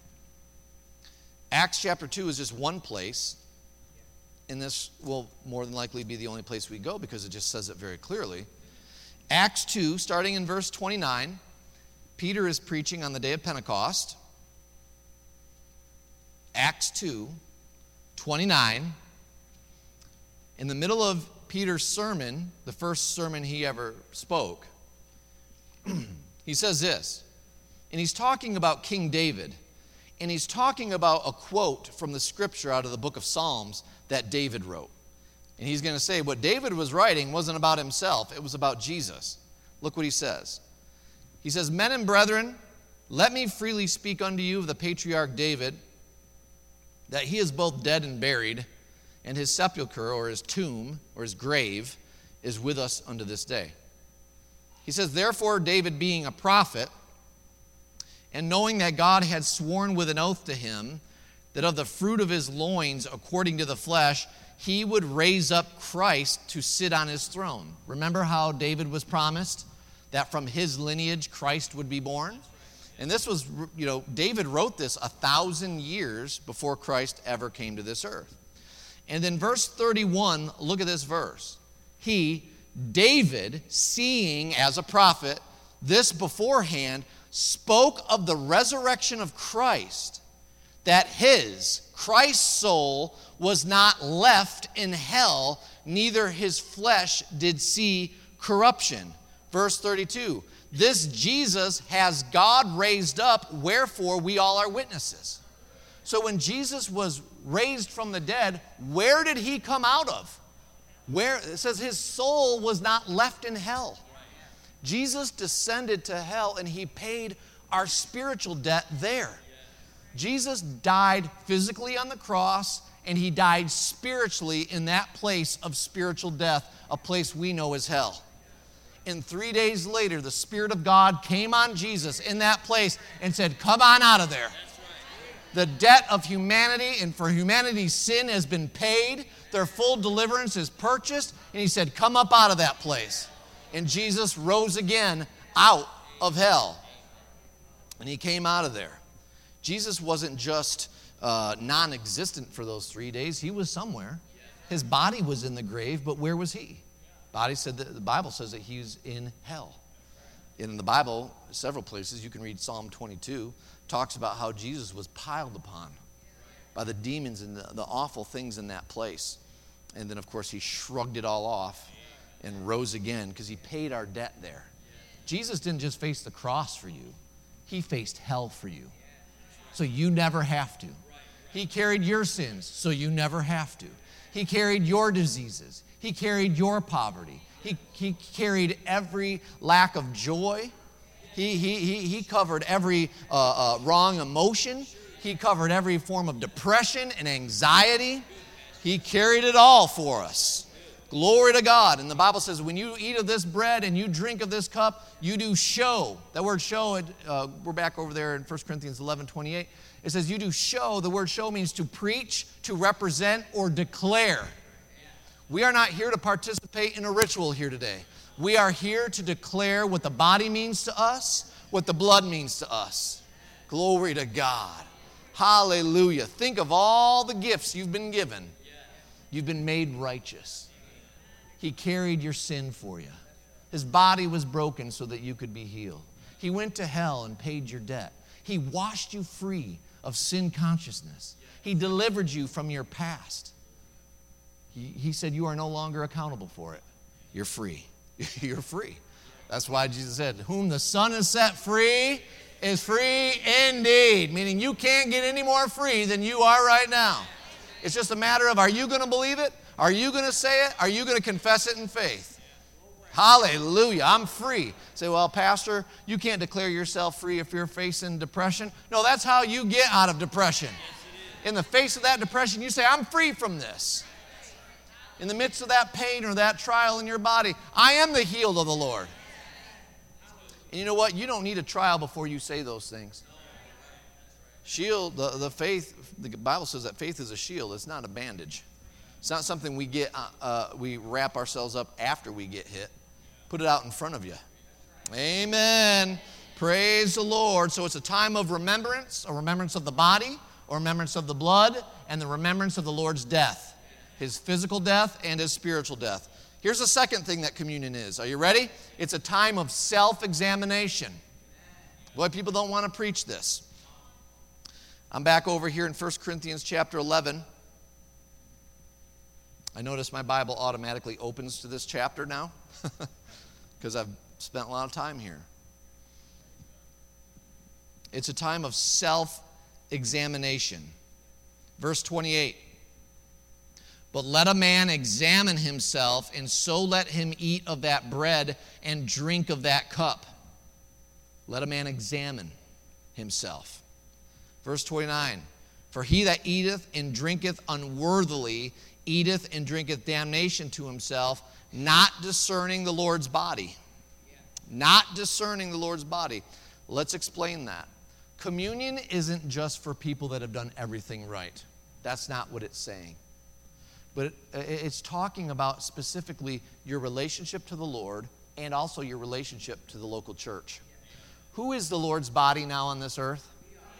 Acts chapter two is just one place. And this will more than likely be the only place we go because it just says it very clearly. Acts two, starting in verse twenty-nine, Peter is preaching on the day of Pentecost. Acts two, twenty-nine. In the middle of Peter's sermon, the first sermon he ever spoke, he says this, and he's talking about King David, and he's talking about a quote from the scripture out of the book of Psalms that David wrote. And he's going to say what David was writing wasn't about himself, it was about Jesus. Look what he says. He says, "Men and brethren, let me freely speak unto you of the patriarch David, that he is both dead and buried, and his sepulchre, or his tomb, or his grave, is with us unto this day." He says, "Therefore David, being a prophet, and knowing that God had sworn with an oath to him, that of the fruit of his loins, according to the flesh, he would raise up Christ to sit on his throne." Remember how David was promised that from his lineage Christ would be born? And this was, you know, David wrote this a thousand years before Christ ever came to this earth. And then verse thirty-one, look at this verse. He, David, seeing as a prophet this beforehand, spoke of the resurrection of Christ, that his, Christ's soul, was not left in hell, neither his flesh did see corruption. Verse thirty-two, this Jesus has God raised up, wherefore we all are witnesses. So when Jesus was raised from the dead, where did he come out of? Where it says his soul was not left in hell. Jesus descended to hell and he paid our spiritual debt there. Jesus died physically on the cross and he died spiritually in that place of spiritual death, a place we know as hell. And three days later, the Spirit of God came on Jesus in that place and said, "Come on out of there." The debt of humanity and for humanity's sin has been paid. Their full deliverance is purchased. And he said, "Come up out of that place." And Jesus rose again out of hell. And he came out of there. Jesus wasn't just uh, non-existent for those three days. He was somewhere. His body was in the grave, but where was he? Body said that the Bible says that he's in hell. In the Bible, several places, you can read Psalm twenty-two, talks about how Jesus was piled upon by the demons and the, the awful things in that place. And then, of course, he shrugged it all off and rose again because he paid our debt there. Jesus didn't just face the cross for you. He faced hell for you. So you never have to. He carried your sins, so you never have to. He carried your diseases. He carried your poverty. He, he carried every lack of joy. He, he, he, he covered every uh, uh, wrong emotion. He covered every form of depression and anxiety. He carried it all for us. Glory to God. And the Bible says, when you eat of this bread and you drink of this cup, you do show. That word show, uh, we're back over there in First Corinthians eleven twenty-eight. It says you do show. The word show means to preach, to represent, or declare. We are not here to participate in a ritual here today. We are here to declare what the body means to us, what the blood means to us. Glory to God. Hallelujah. Think of all the gifts you've been given. You've been made righteous. He carried your sin for you. His body was broken so that you could be healed. He went to hell and paid your debt. He washed you free of sin consciousness. He delivered you from your past. He, he said you are no longer accountable for it. You're free. You're free. That's why Jesus said, whom the Son has set free is free indeed. Meaning you can't get any more free than you are right now. It's just a matter of, are you going to believe it? Are you going to say it? Are you going to confess it in faith? Hallelujah, I'm free. Say, well, Pastor, you can't declare yourself free if you're facing depression. No, that's how you get out of depression. In the face of that depression, you say, I'm free from this. In the midst of that pain or that trial in your body, I am the healed of the Lord. And you know what? You don't need a trial before you say those things. Shield, the, the faith, the Bible says that faith is a shield. It's not a bandage. It's not something we get, uh, uh, we wrap ourselves up after we get hit. Put it out in front of you. Amen. Praise the Lord. So it's a time of remembrance, a remembrance of the body, a remembrance of the blood, and the remembrance of the Lord's death. His physical death and his spiritual death. Here's the second thing that communion is. Are you ready? It's a time of self-examination. Boy, people don't want to preach this. I'm back over here in First Corinthians chapter eleven. I notice my Bible automatically opens to this chapter now because I've spent a lot of time here. It's a time of self-examination. Verse twenty-eight. But let a man examine himself, and so let him eat of that bread and drink of that cup. Let a man examine himself. Verse twenty-nine. For he that eateth and drinketh unworthily eateth and drinketh damnation to himself, not discerning the Lord's body. Not discerning the Lord's body. Let's explain that. Communion isn't just for people that have done everything right. That's not what it's saying. But it's talking about specifically your relationship to the Lord and also your relationship to the local church. Who is the Lord's body now on this earth?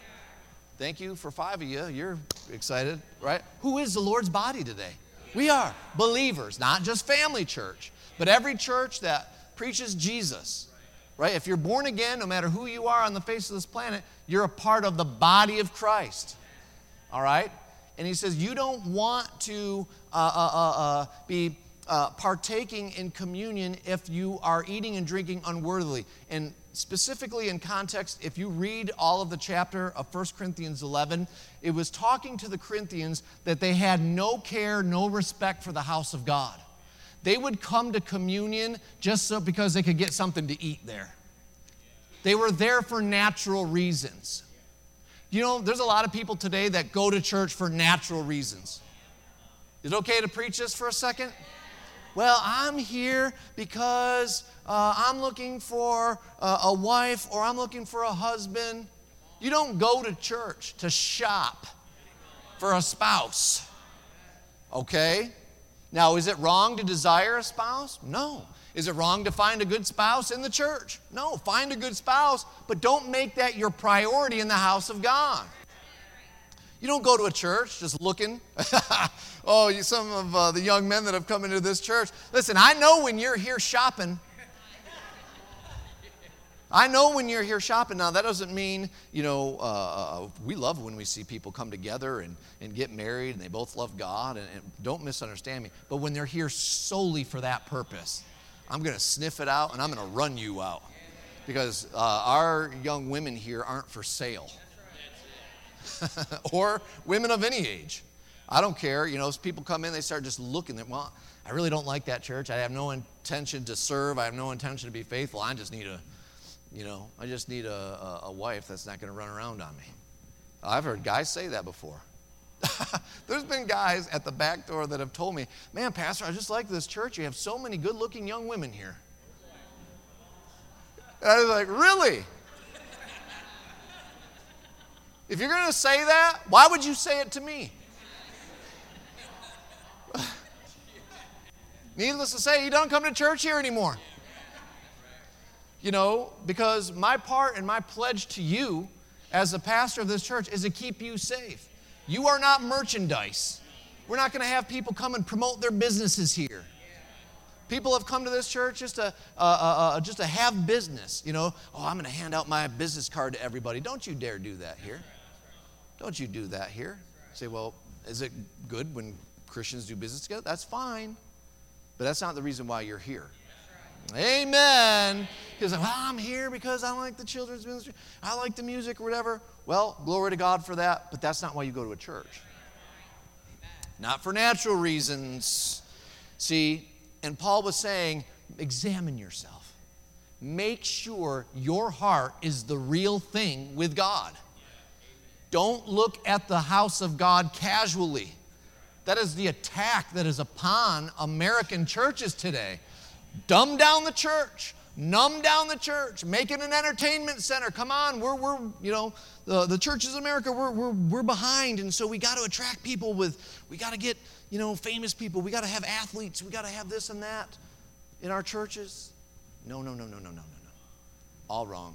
Thank you for five of you. You're excited, right? Who is the Lord's body today? We are believers, not just family church, but every church that preaches Jesus, right? If you're born again, no matter who you are on the face of this planet, you're a part of the body of Christ, all right? And he says you don't want to uh, uh, uh, uh, be uh, partaking in communion if you are eating and drinking unworthily. And specifically in context, if you read all of the chapter of First Corinthians eleven, it was talking to the Corinthians that they had no care, no respect for the house of God. They would come to communion just so because they could get something to eat there. They were there for natural reasons. You know, there's a lot of people today that go to church for natural reasons. Is it okay to preach this for a second? Well, I'm here because uh, I'm looking for uh, a wife or I'm looking for a husband. You don't go to church to shop for a spouse, okay? Now, is it wrong to desire a spouse? No. Is it wrong to find a good spouse in the church? No, find a good spouse, but don't make that your priority in the house of God. You don't go to a church just looking. Oh, you, some of uh, the young men that have come into this church. Listen, I know when you're here shopping. I know when you're here shopping. Now, that doesn't mean, you know, uh, we love when we see people come together and, and get married and they both love God. And, and don't misunderstand me. But when they're here solely for that purpose, I'm going to sniff it out and I'm going to run you out. Because uh, our young women here aren't for sale. Or women of any age. I don't care. You know, as people come in, they start just looking at, well, I really don't like that church. I have no intention to serve. I have no intention to be faithful. I just need a, you know, I just need a, a, a wife that's not going to run around on me. I've heard guys say that before. There's been guys at the back door that have told me, man, Pastor, I just like this church. You have so many good-looking young women here. And I was like, really? If you're going to say that, why would you say it to me? Needless to say, you don't come to church here anymore. You know, because my part and my pledge to you as the pastor of this church is to keep you safe. You are not merchandise. We're not going to have people come and promote their businesses here. People have come to this church just to, uh, uh, uh, just to have business. You know, oh, I'm going to hand out my business card to everybody. Don't you dare do that here. Don't you do that here. Say, well, is it good when Christians do business together? That's fine. But that's not the reason why you're here. Amen. Because well, I'm here because I like the children's ministry. I like the music or whatever. Well, glory to God for that. But that's not why you go to a church. Not for natural reasons. See, and Paul was saying, examine yourself. Make sure your heart is the real thing with God. Don't look at the house of God casually. That is the attack that is upon American churches today. Dumb down the church. Numb down the church. Make it an entertainment center. Come on, we're, we're you know, the, the churches of America, we're, we're, we're behind. And so we got to attract people with, we got to get, you know, famous people. We got to have athletes. We got to have this and that in our churches. No, no, no, no, no, no, no, no. All wrong.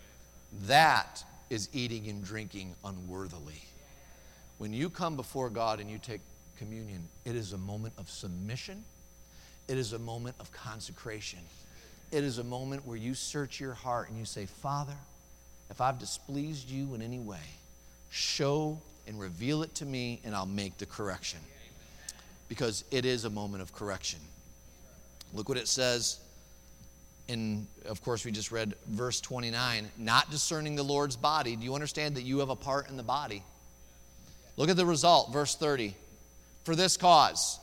That is eating and drinking unworthily. When you come before God and you take communion, it is a moment of submission. It is a moment of consecration. It is a moment where you search your heart and you say, Father, if I've displeased you in any way, show and reveal it to me and I'll make the correction. Because it is a moment of correction. Look what it says in, of course, we just read verse twenty-nine, not discerning the Lord's body. Do you understand that you have a part in the body? Look at the result, verse thirty. For this cause.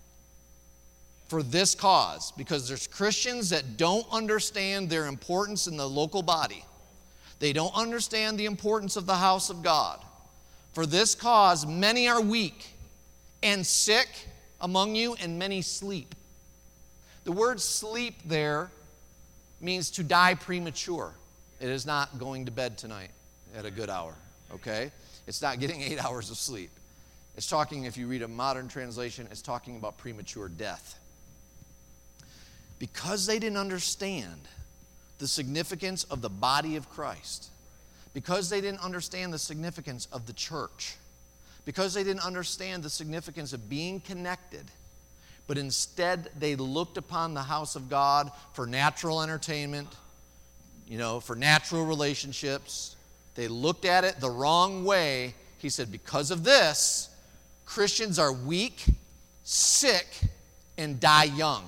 For this cause, because there's Christians that don't understand their importance in the local body. They don't understand the importance of the house of God. For this cause, many are weak and sick among you, and many sleep. The word sleep there means to die premature. It is not going to bed tonight at a good hour, okay? It's not getting eight hours of sleep. It's talking, if you read a modern translation, it's talking about premature death. Because they didn't understand the significance of the body of Christ, because they didn't understand the significance of the church, because they didn't understand the significance of being connected, but instead they looked upon the house of God for natural entertainment, you know, for natural relationships. They looked at it the wrong way. He said, because of this, Christians are weak, sick, and die young.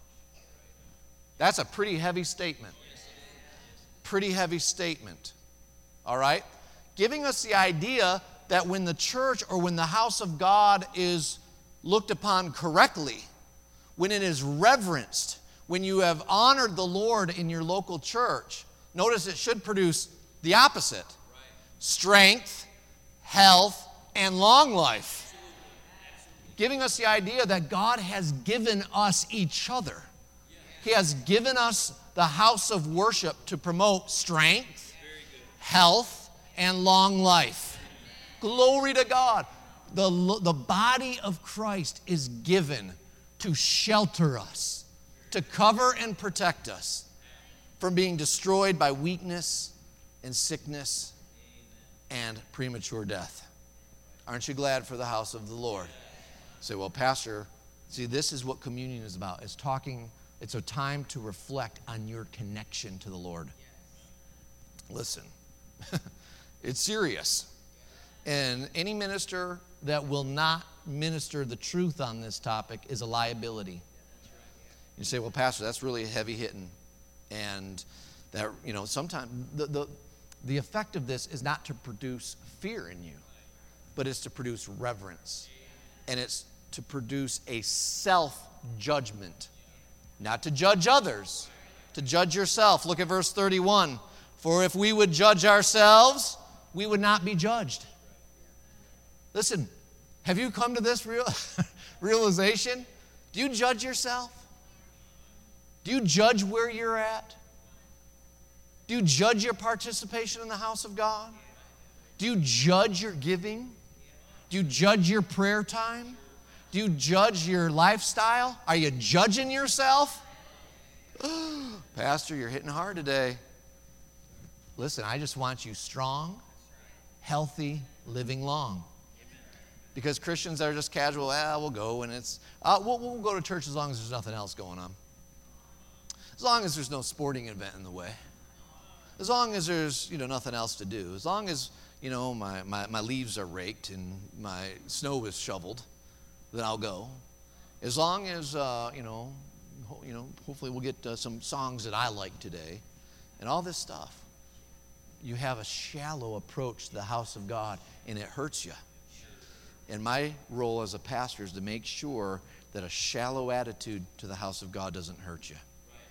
That's a pretty heavy statement. Pretty heavy statement. All right? Giving us the idea that when the church or when the house of God is looked upon correctly, when it is reverenced, when you have honored the Lord in your local church, notice it should produce the opposite. Strength, health, and long life. Giving us the idea that God has given us each other. He has given us the house of worship to promote strength, health, and long life. Glory to God. The, the body of Christ is given to shelter us, to cover and protect us from being destroyed by weakness and sickness and premature death. Aren't you glad for the house of the Lord? Say, well, Pastor, see, this is what communion is about. It's talking... It's a time to reflect on your connection to the Lord. Listen, it's serious. And any minister that will not minister the truth on this topic is a liability. You say, well, Pastor, that's really heavy hitting. And that, you know, sometimes the, the, the effect of this is not to produce fear in you, but it's to produce reverence. And it's to produce a self-judgment. Not to judge others, to judge yourself. Look at verse thirty-one. For if we would judge ourselves, we would not be judged. Listen, have you come to this real realization? Do you judge yourself? Do you judge where you're at? Do you judge your participation in the house of God? Do you judge your giving? Do you judge your prayer time? Do you judge your lifestyle? Are you judging yourself? Pastor, you're hitting hard today. Listen, I just want you strong, healthy, living long. Because Christians that are just casual, ah, we'll go and it's, uh, we'll, we'll go to church as long as there's nothing else going on. As long as there's no sporting event in the way. As long as there's, you know, nothing else to do. As long as, you know, my, my, my leaves are raked and my snow is shoveled, then I'll go. As long as, uh, you know, ho- you know, hopefully we'll get uh, some songs that I like today and all this stuff. You have a shallow approach to the house of God, and it hurts you. And my role as a pastor is to make sure that a shallow attitude to the house of God doesn't hurt you.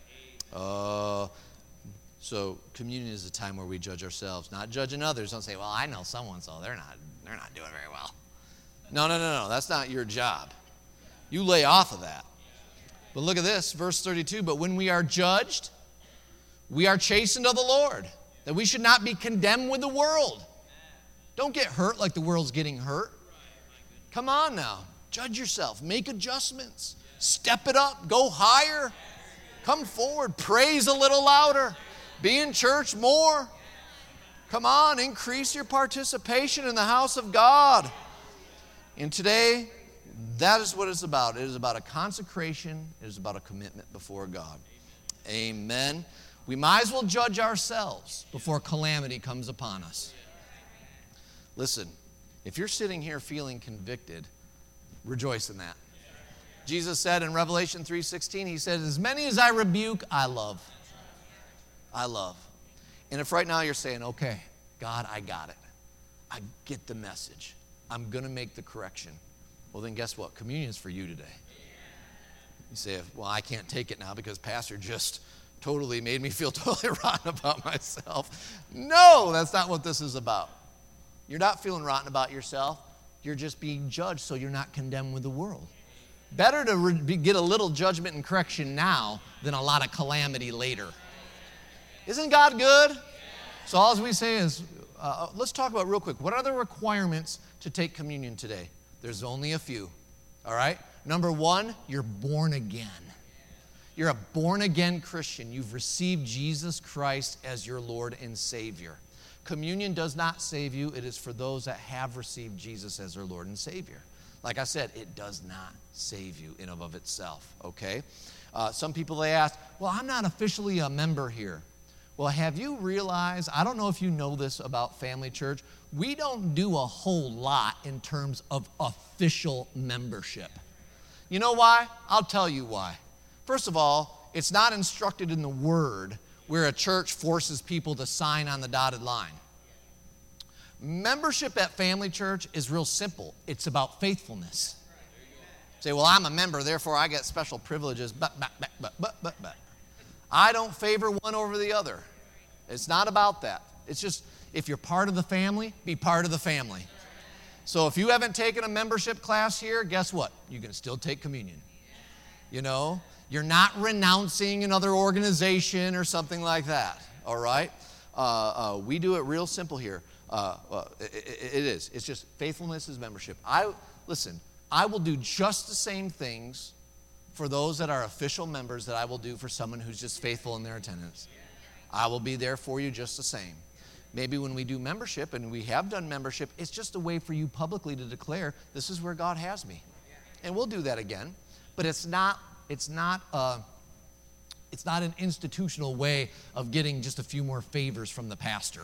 Uh, so communion is a time where we judge ourselves, not judging others. Don't say, well, I know someone, so they're not, they're not doing very well. No, no, no, no. That's not your job. You lay off of that. But look at this, verse thirty-two. But when we are judged, we are chastened of the Lord, that we should not be condemned with the world. Don't get hurt like the world's getting hurt. Come on now. Judge yourself. Make adjustments. Step it up. Go higher. Come forward. Praise a little louder. Be in church more. Come on. Increase your participation in the house of God. And today, that is what it's about. It is about a consecration. It is about a commitment before God. Amen. We might as well judge ourselves before calamity comes upon us. Listen, if you're sitting here feeling convicted, rejoice in that. Jesus said in Revelation three sixteen, he said, as many as I rebuke, I love. I love. And if right now you're saying, okay, God, I got it. I get the message. I'm going to make the correction. Well, then guess what? Communion is for you today. You say, well, I can't take it now because Pastor just totally made me feel totally rotten about myself. No, that's not what this is about. You're not feeling rotten about yourself. You're just being judged so you're not condemned with the world. Better to re- be, get a little judgment and correction now than a lot of calamity later. Isn't God good? So all we say is, uh, let's talk about real quick, what are the requirements to take communion today? There's only a few, all right? Number one, you're born again. You're a born-again Christian. You've received Jesus Christ as your Lord and Savior. Communion does not save you. It is for those that have received Jesus as their Lord and Savior. Like I said, it does not save you in and of itself, okay? Uh, some people, they ask, well, I'm not officially a member here. Well, have you realized, I don't know if you know this about Family Church, we don't do a whole lot in terms of official membership. You know why? I'll tell you why. First of all, it's not instructed in the Word where a church forces people to sign on the dotted line. Membership at Family Church is real simple. It's about faithfulness. Say, well, I'm a member, therefore I get special privileges, but, but, but, but, but, but, but. I don't favor one over the other. It's not about that. It's just, if you're part of the family, be part of the family. So if you haven't taken a membership class here, guess what? You can still take communion. You know, you're not renouncing another organization or something like that, all right? Uh, uh, we do it real simple here. Uh, uh, it, it is. It's just faithfulness is membership. I listen, I will do just the same things for those that are official members that I will do for someone who's just faithful in their attendance. I will be there for you just the same. Maybe when we do membership, and we have done membership, it's just a way for you publicly to declare, this is where God has me. And we'll do that again. But it's not, it's not, uh, it's not an institutional way of getting just a few more favors from the pastor.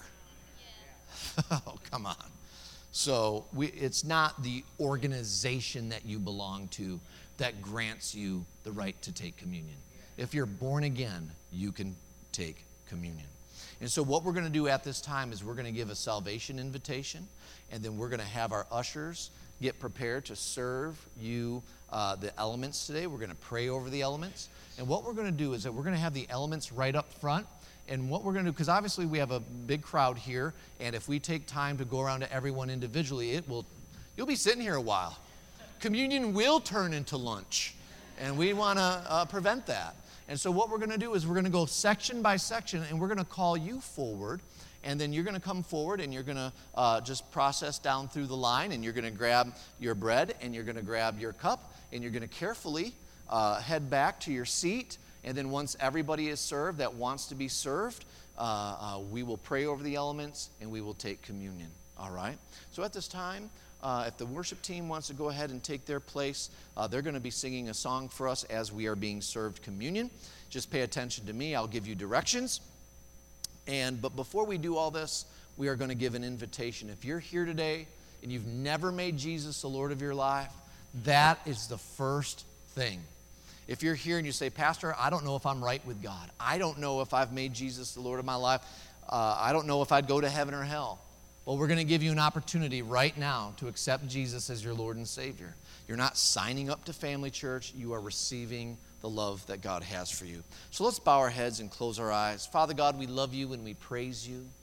Oh, come on. So we, it's not the organization that you belong to that grants you the right to take communion. If you're born again, you can take communion. And so what we're going to do at this time is we're going to give a salvation invitation, and then we're going to have our ushers get prepared to serve you uh, the elements today. We're going to pray over the elements. And what we're going to do is that we're going to have the elements right up front. And what we're going to do, because obviously we have a big crowd here, and if we take time to go around to everyone individually, it will, you'll be sitting here a while. Communion will turn into lunch, and we want to uh, prevent that. And so what we're going to do is we're going to go section by section, and we're going to call you forward, and then you're going to come forward, and you're going to uh, just process down through the line, and you're going to grab your bread, and you're going to grab your cup, and you're going to carefully uh, head back to your seat. And then once everybody is served that wants to be served, uh, uh, we will pray over the elements, and we will take communion. All right? So at this time, uh, if the worship team wants to go ahead and take their place, uh, they're going to be singing a song for us as we are being served communion. Just pay attention to me. I'll give you directions. And but before we do all this, we are going to give an invitation. If you're here today and you've never made Jesus the Lord of your life, that is the first thing. If you're here and you say, Pastor, I don't know if I'm right with God. I don't know if I've made Jesus the Lord of my life. Uh, I don't know if I'd go to heaven or hell. Well, we're going to give you an opportunity right now to accept Jesus as your Lord and Savior. You're not signing up to Family Church. You are receiving the love that God has for you. So let's bow our heads and close our eyes. Father God, we love you and we praise you.